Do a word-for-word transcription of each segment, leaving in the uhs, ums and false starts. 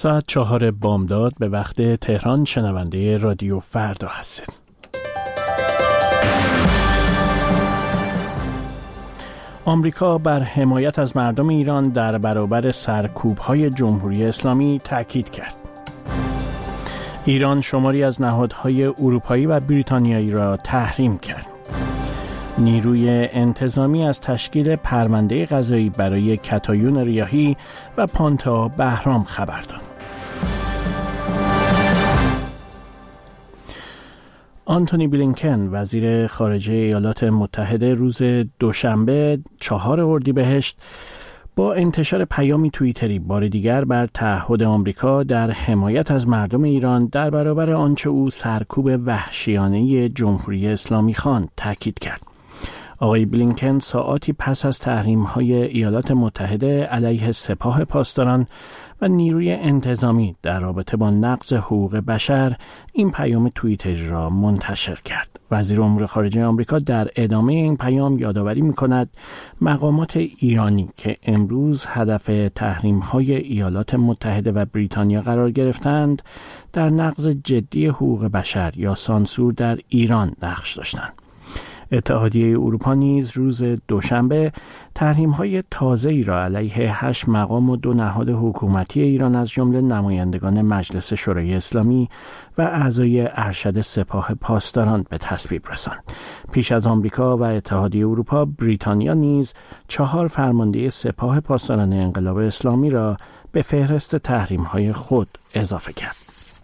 ساعت چهار بامداد به وقت تهران شنونده رادیو فردا هستید. آمریکا بر حمایت از مردم ایران در برابر سرکوب‌های جمهوری اسلامی تاکید کرد. ایران شماری از نهادهای اروپایی و بریتانیایی را تحریم کرد. نیروی انتظامی از تشکیل پرونده قضایی برای کتایون ریاحی و پانتا بهرام خبر داد. آنتونی بلینکن وزیر خارجه ایالات متحده روز دوشنبه چهار اردیبهشت با انتشار پیامی توییتری بار دیگر بر تعهد آمریکا در حمایت از مردم ایران در برابر آنچه او سرکوب وحشیانه جمهوری اسلامی خواند تاکید کرد. آقای بلینکن ساعاتی پس از تحریم‌های ایالات متحده علیه سپاه پاسداران و نیروی انتظامی در رابطه با نقض حقوق بشر این پیام توییتری را منتشر کرد. وزیر امور خارجه آمریکا در ادامه این پیام یادآوری می‌کند مقامات ایرانی که امروز هدف تحریم‌های ایالات متحده و بریتانیا قرار گرفتند در نقض جدی حقوق بشر یا سانسور در ایران نقش داشتند. اتحادیه اروپا نیز روز دوشنبه تحریم‌های تازه‌ای را علیه هشت مقام و دو نهاد حکومتی ایران از جمله نمایندگان مجلس شورای اسلامی و اعضای ارشد سپاه پاسداران به تصویب رساند. پیش از آمریکا و اتحادیه اروپا، بریتانیا نیز چهار فرمانده سپاه پاسداران انقلاب اسلامی را به فهرست تحریم‌های خود اضافه کرد.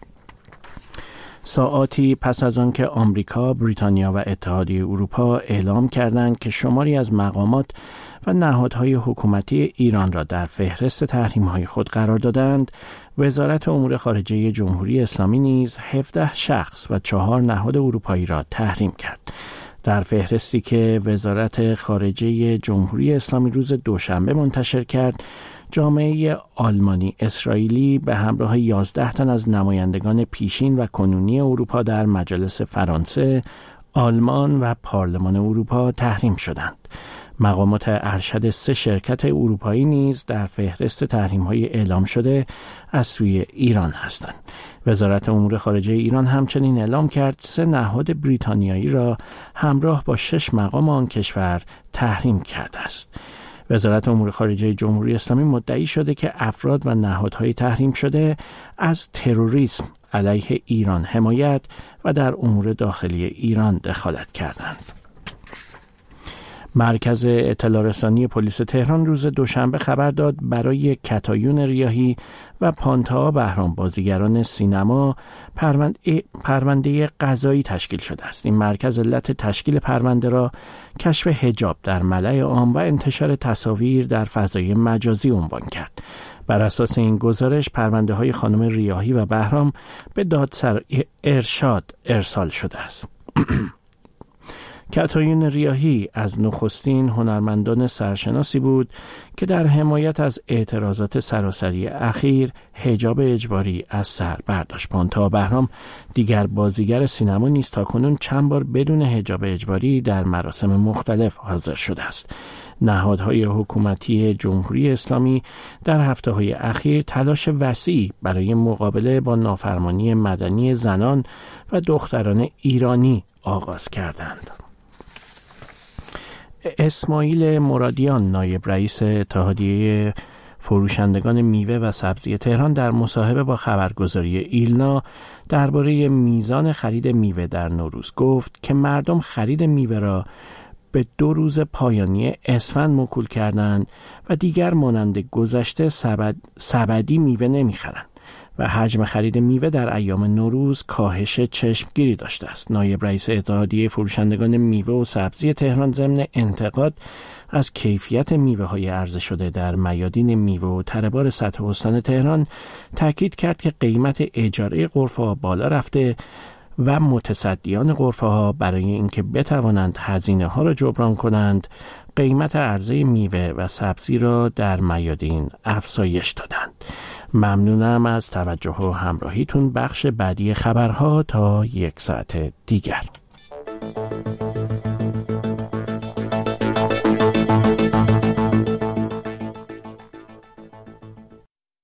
ساعاتی پس از آن که آمریکا، بریتانیا و اتحادیه اروپا اعلام کردند که شماری از مقامات و نهادهای حکومتی ایران را در فهرست تحریم‌های خود قرار دادند، وزارت امور خارجه جمهوری اسلامی نیز هفده شخص و چهار نهاد اروپایی را تحریم کرد. در فهرستی که وزارت خارجه جمهوری اسلامی روز دوشنبه منتشر کرد، جامعه آلمانی اسرائیلی به همراه یازده تن از نمایندگان پیشین و کنونی اروپا در مجالس فرانسه، آلمان و پارلمان اروپا تحریم شدند. مقامات ارشد سه شرکت اروپایی نیز در فهرست تحریم‌های اعلام شده از سوی ایران هستند. وزارت امور خارجه ایران همچنین اعلام کرد سه نهاد بریتانیایی را همراه با شش مقام آن کشور تحریم کرده است. وزارت امور خارجه جمهوری اسلامی مدعی شده که افراد و نهادهای تحریم شده از تروریسم علیه ایران حمایت و در امور داخلی ایران دخالت کردند. مرکز اطلاع رسانی پلیس تهران روز دوشنبه خبر داد برای کتایون ریاحی و پانتا بهرام بازیگران سینما پرونده, پرونده قضایی تشکیل شده است. این مرکز علت تشکیل پرونده را کشف حجاب در ملأ عام و انتشار تصاویر در فضای مجازی عنوان کرد. بر اساس این گزارش پرونده های خانم ریاحی و بهرام به دادسرای ارشاد ارسال شده است. کتایون ریاحی از نخستین هنرمندان سرشناسی بود که در حمایت از اعتراضات سراسری اخیر حجاب اجباری از سر برداشت. پانتا بهرام دیگر بازیگر سینما نیز تاکنون چند بار بدون حجاب اجباری در مراسم مختلف حاضر شده است. نهادهای حکومتی جمهوری اسلامی در هفته‌های اخیر تلاش وسیعی برای مقابله با نافرمانی مدنی زنان و دختران ایرانی آغاز کردند. اسماعیل مرادیان نایب رئیس اتحادیه فروشندگان میوه و سبزی تهران در مصاحبه با خبرگزاری ایلنا درباره میزان خرید میوه در نوروز گفت که مردم خرید میوه را به دو روز پایانی اسفند موکول کردند و دیگر مانند گذشته سبد سبدی میوه نمیخرند و حجم خرید میوه در ایام نوروز کاهش چشمگیری داشته است. نایب رئیس اتحادیه فروشندگان میوه و سبزی تهران ضمن انتقاد از کیفیت میوه های عرضه شده در میادین میوه و تره‌بار سطح استان تهران تاکید کرد که قیمت اجاره غرفه‌ها بالا رفته و متصدیان غرفه‌ها برای اینکه بتوانند هزینه ها را جبران کنند قیمت عرضه میوه و سبزی را در میادین افزایش دادند. ممنونم از توجه و همراهیتون. بخش بعدی خبرها تا یک ساعت دیگر.